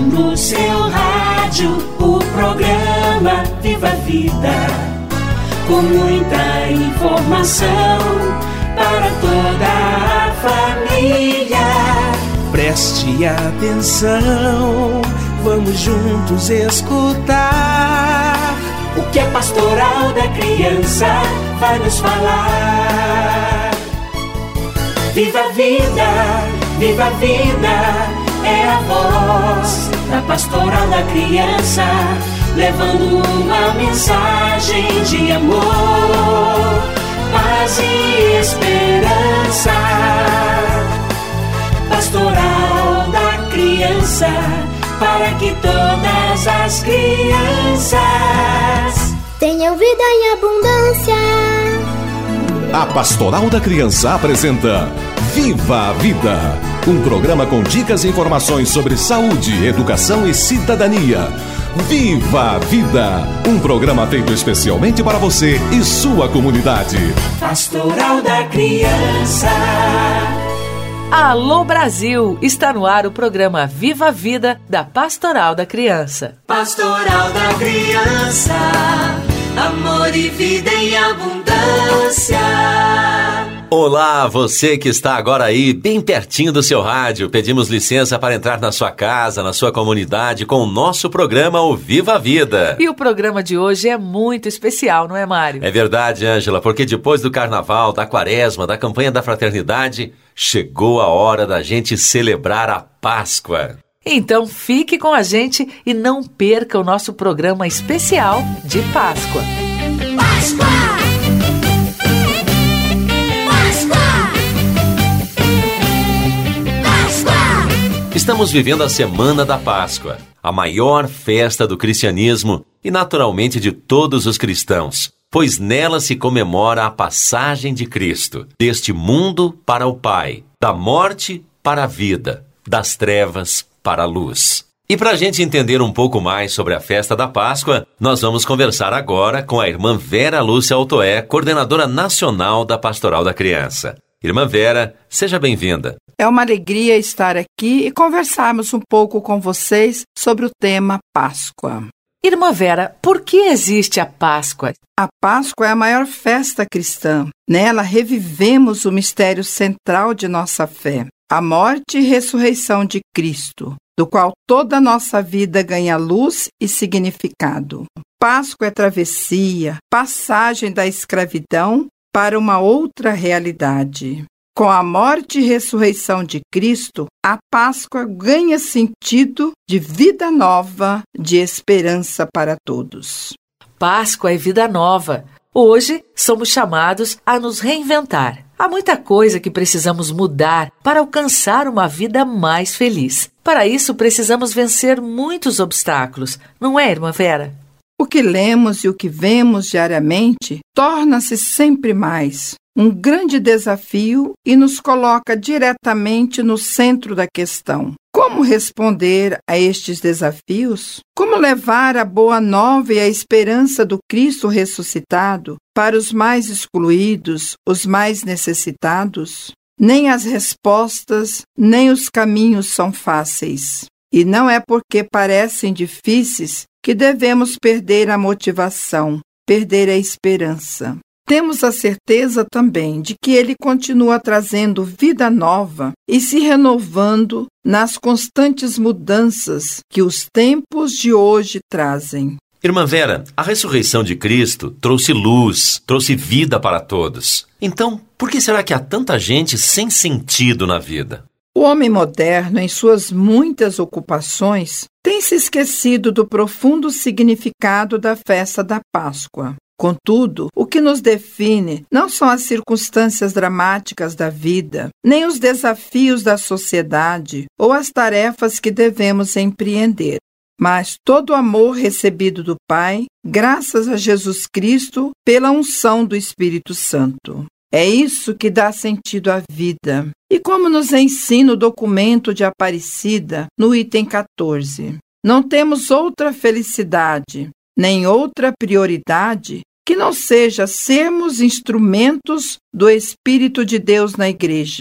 No seu rádio, o programa Viva a Vida, com muita informação para toda a família. Preste atenção, vamos juntos escutar o que a Pastoral da Criança vai nos falar. Viva a vida, viva a vida, é a voz da Pastoral da Criança, levando uma mensagem de amor, paz e esperança. Pastoral da Criança, para que todas as crianças tenham vida em abundância. A Pastoral da Criança apresenta Viva a Vida, um programa com dicas e informações sobre saúde, educação e cidadania. Viva a Vida, um programa feito especialmente para você e sua comunidade. Pastoral da Criança. Alô Brasil, está no ar o programa Viva a Vida da Pastoral da Criança. Pastoral da Criança, amor e vida em abundância. Olá, você que está agora aí bem pertinho do seu rádio. Pedimos licença para entrar na sua casa, na sua comunidade, com o nosso programa O Viva a Vida. E o programa de hoje é muito especial, não é, Mário? É verdade, Ângela, porque depois do Carnaval, da Quaresma, da campanha da Fraternidade, chegou a hora da gente celebrar a Páscoa. Então fique com a gente e não perca o nosso programa especial de Páscoa. Páscoa! Estamos vivendo a Semana da Páscoa, a maior festa do cristianismo e naturalmente de todos os cristãos, pois nela se comemora a passagem de Cristo, deste mundo para o Pai, da morte para a vida, das trevas para a luz. E para a gente entender um pouco mais sobre a festa da Páscoa, nós vamos conversar agora com a irmã Vera Lúcia Altoé, coordenadora nacional da Pastoral da Criança. Irmã Vera, seja bem-vinda. É uma alegria estar aqui e conversarmos um pouco com vocês sobre o tema Páscoa. Irmã Vera, por que existe a Páscoa? A Páscoa é a maior festa cristã. Nela revivemos o mistério central de nossa fé, a morte e ressurreição de Cristo, do qual toda a nossa vida ganha luz e significado. Páscoa é travessia, passagem da escravidão para uma outra realidade. Com a morte e ressurreição de Cristo, a Páscoa ganha sentido de vida nova, de esperança para todos. Páscoa é vida nova. Hoje somos chamados a nos reinventar. Há muita coisa que precisamos mudar para alcançar uma vida mais feliz. Para isso, precisamos vencer muitos obstáculos, não é, irmã Vera? O que lemos e o que vemos diariamente torna-se sempre mais um grande desafio e nos coloca diretamente no centro da questão. Como responder a estes desafios? Como levar a boa nova e a esperança do Cristo ressuscitado para os mais excluídos, os mais necessitados? Nem as respostas, nem os caminhos são fáceis. E não é porque parecem difíceis que devemos perder a motivação, perder a esperança. Temos a certeza também de que Ele continua trazendo vida nova e se renovando nas constantes mudanças que os tempos de hoje trazem. Irmã Vera, a ressurreição de Cristo trouxe luz, trouxe vida para todos. Então, por que será que há tanta gente sem sentido na vida? O homem moderno, em suas muitas ocupações, tem se esquecido do profundo significado da festa da Páscoa. Contudo, o que nos define não são as circunstâncias dramáticas da vida, nem os desafios da sociedade ou as tarefas que devemos empreender, mas todo o amor recebido do Pai, graças a Jesus Cristo, pela unção do Espírito Santo. É isso que dá sentido à vida. E como nos ensina o documento de Aparecida, no item 14, não temos outra felicidade, nem outra prioridade que não seja sermos instrumentos do Espírito de Deus na Igreja,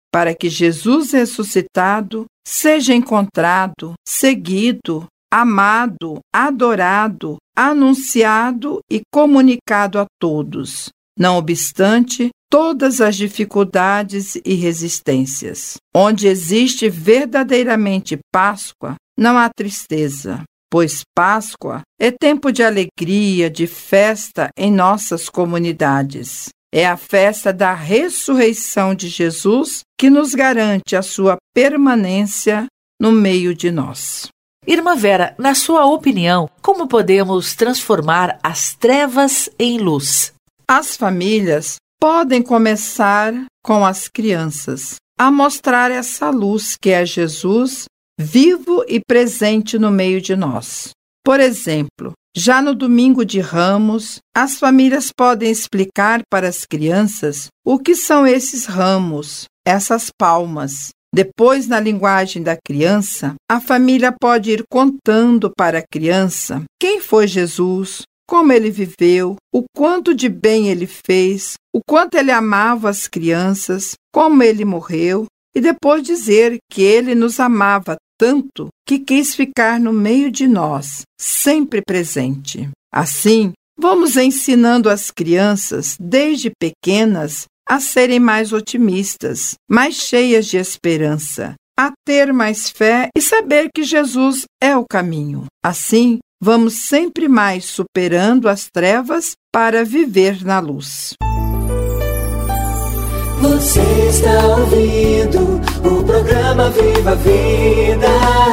para que Jesus ressuscitado seja encontrado, seguido, amado, adorado, anunciado e comunicado a todos, não obstante todas as dificuldades e resistências. Onde existe verdadeiramente Páscoa, não há tristeza, pois Páscoa é tempo de alegria, de festa em nossas comunidades. É a festa da ressurreição de Jesus que nos garante a sua permanência no meio de nós. Irmã Vera, na sua opinião, como podemos transformar as trevas em luz? As famílias podem começar com as crianças a mostrar essa luz que é Jesus, vivo e presente no meio de nós. Por exemplo, já no domingo de Ramos, as famílias podem explicar para as crianças o que são esses ramos, essas palmas. Depois, na linguagem da criança, a família pode ir contando para a criança quem foi Jesus, como ele viveu, o quanto de bem ele fez, o quanto ele amava as crianças, como ele morreu, e depois dizer que ele nos amava tanto que quis ficar no meio de nós, sempre presente. Assim, vamos ensinando as crianças, desde pequenas, a serem mais otimistas, mais cheias de esperança, a ter mais fé e saber que Jesus é o caminho. Assim, vamos sempre mais superando as trevas para viver na luz. Você está ouvindo o programa Viva a Vida.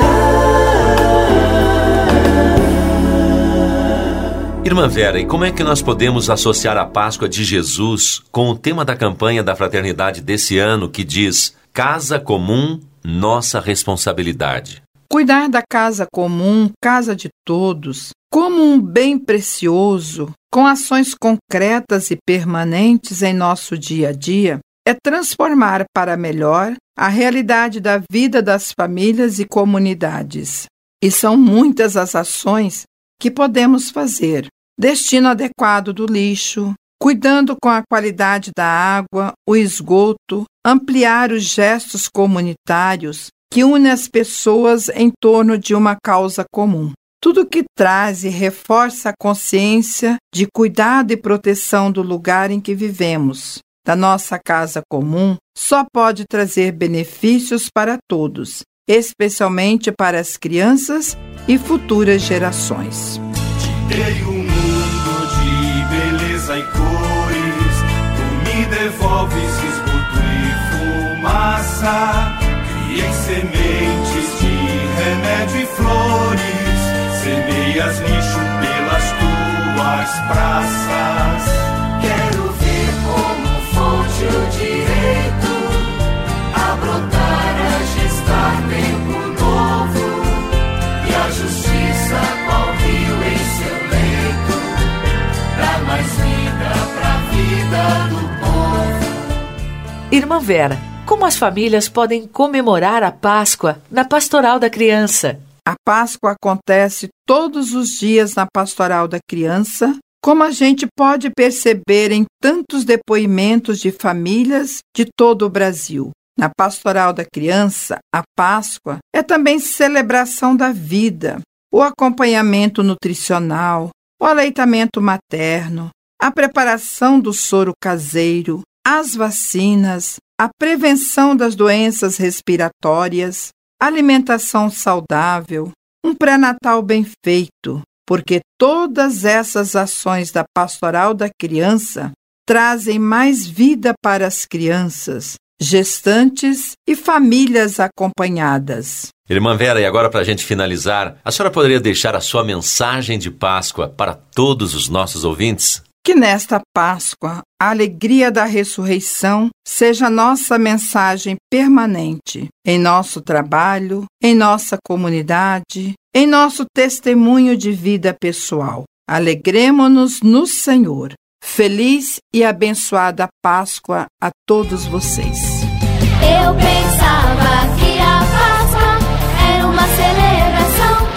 Irmã Vera, e como é que nós podemos associar a Páscoa de Jesus com o tema da campanha da fraternidade desse ano que diz Casa Comum, Nossa Responsabilidade? Cuidar da casa comum, casa de todos, como um bem precioso, com ações concretas e permanentes em nosso dia a dia, é transformar para melhor a realidade da vida das famílias e comunidades. E são muitas as ações que podemos fazer. Destino adequado do lixo, cuidando com a qualidade da água, o esgoto, ampliar os gestos comunitários que unem as pessoas em torno de uma causa comum. Tudo que traz e reforça a consciência de cuidado e proteção do lugar em que vivemos, da nossa casa comum, só pode trazer benefícios para todos, especialmente para as crianças e futuras gerações. Dei um mundo de beleza e cores, tu me devolves esgoto e fumaça. Criei sementes de remédio e flores, semeias lixo pelas tuas praças. Quero ver como fonte o direito a brotar, a gestar tempo novo, e a justiça qual rio em seu leito dá mais vida pra vida do povo. Irmã Vera, como as famílias podem comemorar a Páscoa na Pastoral da Criança? A Páscoa acontece todos os dias na Pastoral da Criança, como a gente pode perceber em tantos depoimentos de famílias de todo o Brasil. Na Pastoral da Criança, a Páscoa é também celebração da vida, o acompanhamento nutricional, o aleitamento materno, a preparação do soro caseiro, as vacinas, a prevenção das doenças respiratórias, alimentação saudável, um pré-natal bem feito, porque todas essas ações da Pastoral da Criança trazem mais vida para as crianças, gestantes e famílias acompanhadas. Irmã Vera, e agora para a gente finalizar, a senhora poderia deixar a sua mensagem de Páscoa para todos os nossos ouvintes? Que nesta Páscoa, a alegria da ressurreição seja nossa mensagem permanente em nosso trabalho, em nossa comunidade, em nosso testemunho de vida pessoal. Alegremo-nos no Senhor. Feliz e abençoada Páscoa a todos vocês. Eu pensava que a Páscoa era uma celebração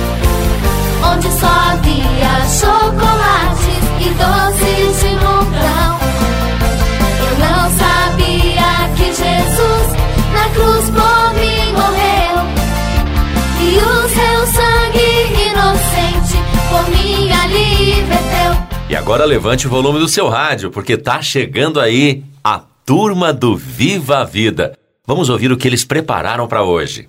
onde só havia chocolates e doces de montão. Eu não sabia que Jesus E agora levante o volume do seu rádio, porque tá chegando aí a turma do Viva a Vida. Vamos ouvir o que eles prepararam para hoje.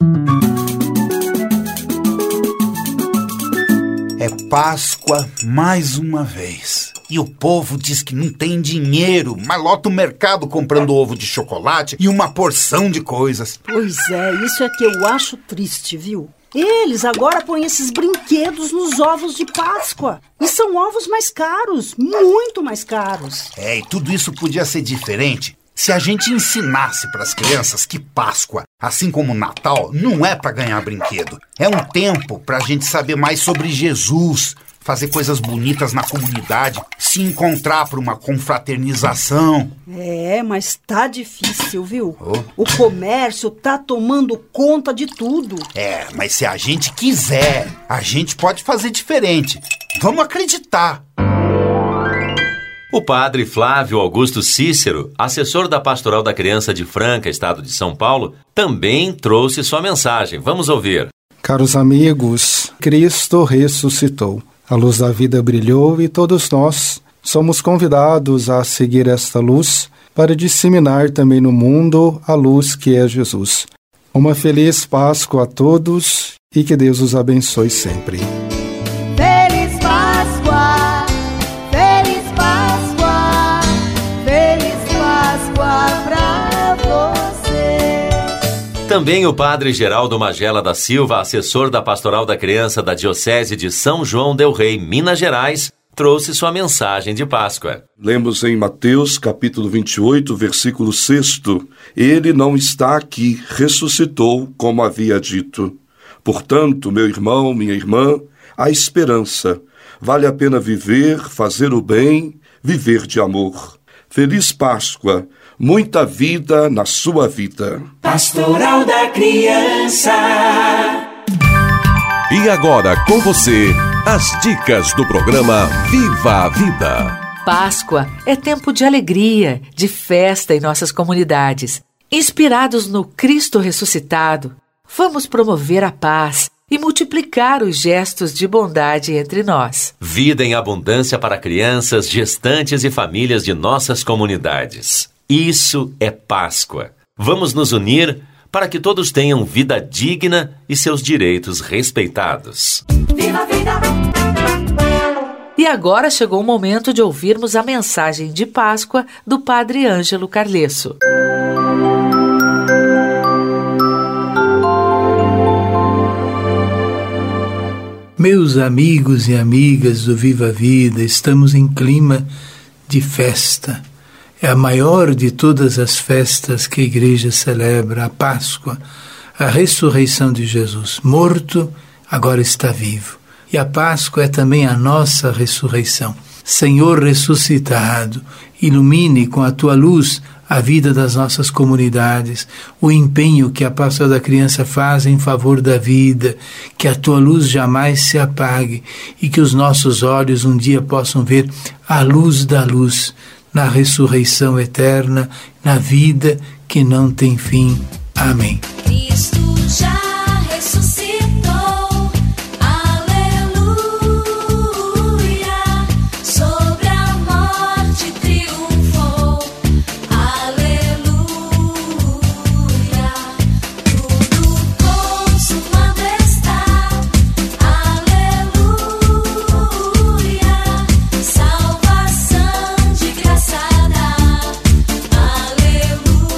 É Páscoa mais uma vez. E o povo diz que não tem dinheiro, mas lota o mercado comprando ovo de chocolate e uma porção de coisas. Pois é, isso é que eu acho triste, viu? Eles agora põem esses brinquedos nos ovos de Páscoa. E são ovos mais caros, muito mais caros. E tudo isso podia ser diferente se a gente ensinasse para as crianças que Páscoa, assim como Natal, não é para ganhar brinquedo. É um tempo para a gente saber mais sobre Jesus, fazer coisas bonitas na comunidade, se encontrar para uma confraternização. Mas tá difícil, viu? O comércio tá tomando conta de tudo. Mas se a gente quiser, a gente pode fazer diferente. Vamos acreditar. O padre Flávio Augusto Cícero, assessor da Pastoral da Criança de Franca, estado de São Paulo, também trouxe sua mensagem. Vamos ouvir. Caros amigos, Cristo ressuscitou. A luz da vida brilhou e todos nós somos convidados a seguir esta luz para disseminar também no mundo a luz que é Jesus. Uma feliz Páscoa a todos e que Deus os abençoe sempre. Feliz Páscoa, Feliz Páscoa, Feliz Páscoa pra você. Também o padre Geraldo Magela da Silva, assessor da Pastoral da Criança da Diocese de São João del Rei, Minas Gerais, trouxe sua mensagem de Páscoa. Lemos em Mateus, capítulo 28, versículo 6, Ele não está aqui, ressuscitou, como havia dito. Portanto, meu irmão, minha irmã, há esperança. Vale a pena viver, fazer o bem, viver de amor. Feliz Páscoa, muita vida na sua vida. Pastoral da Criança. E agora com você, as dicas do programa Viva a Vida. Páscoa é tempo de alegria, de festa em nossas comunidades. Inspirados no Cristo ressuscitado, vamos promover a paz e multiplicar os gestos de bondade entre nós. Vida em abundância para crianças, gestantes e famílias de nossas comunidades. Isso é Páscoa. Vamos nos unir para que todos tenham vida digna e seus direitos respeitados. Viva a vida! E agora chegou o momento de ouvirmos a mensagem de Páscoa do Padre Ângelo Carlesso. Meus amigos e amigas do Viva a Vida, estamos em clima de festa. É a maior de todas as festas que a Igreja celebra, a Páscoa, a ressurreição de Jesus. Morto, agora está vivo. E a Páscoa é também a nossa ressurreição. Senhor ressuscitado, ilumine com a Tua luz a vida das nossas comunidades, o empenho que a Pastoral da Criança faz em favor da vida, que a Tua luz jamais se apague e que os nossos olhos um dia possam ver a luz da luz, na ressurreição eterna, na vida que não tem fim. Amém. Cristo já ressuscitou, aleluia, sobre a morte triunfou, aleluia, tudo consumado está, aleluia, salvação de graça dá, aleluia.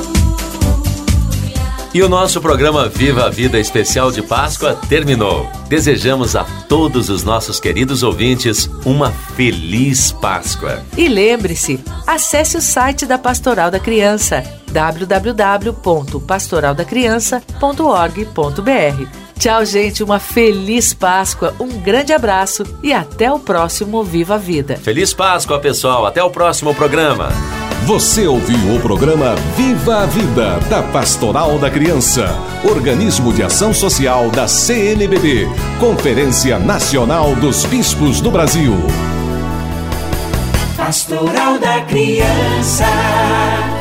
E o nosso programa Viva a Vida especial de Páscoa terminou. Desejamos a todos os nossos queridos ouvintes uma feliz Páscoa. E lembre-se, acesse o site da Pastoral da Criança, www.pastoraldacriança.org.br. Tchau, gente, uma feliz Páscoa, um grande abraço e até o próximo Viva a Vida. Feliz Páscoa, pessoal. Até o próximo programa. Você ouviu o programa Viva a Vida, da Pastoral da Criança, organismo de ação social da CNBB, Conferência Nacional dos Bispos do Brasil. Pastoral da Criança.